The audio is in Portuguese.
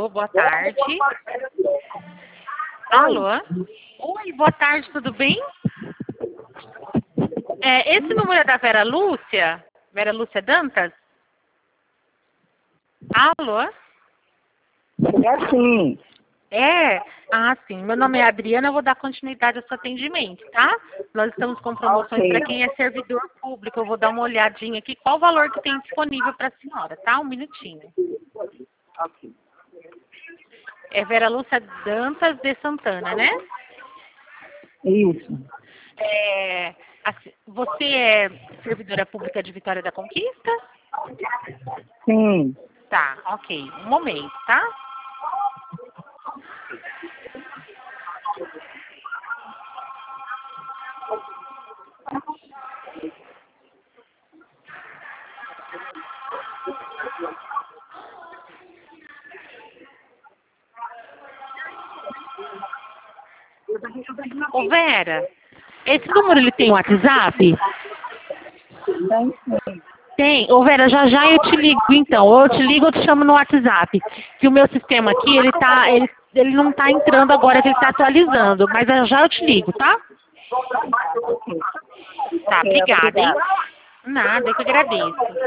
boa tarde. Alô? Oi, boa tarde, tudo bem? Esse número é da Vera Lúcia? Vera Lúcia Dantas? Alô? É sim. Ah, sim. Meu nome é Adriana, eu vou dar continuidade ao seu atendimento, tá? Nós estamos com promoções para quem é servidor público. Eu vou dar uma olhadinha aqui. Qual o valor que tem disponível para a senhora, tá? Um minutinho. Ok. É Vera Lúcia Dantas de Santana, né? Isso. Você é servidora pública de Vitória da Conquista? Sim. Tá, ok. Um momento, tá? Ô Vera, esse número ele tem WhatsApp? Tem sim. Tem. Ô Vera, já já eu te ligo então. Ou eu te ligo ou te chamo no WhatsApp. Que o meu sistema aqui, ele não tá entrando agora, que ele tá atualizando. Mas já já eu te ligo, tá? Tá, obrigada, hein? Nada, eu que agradeço.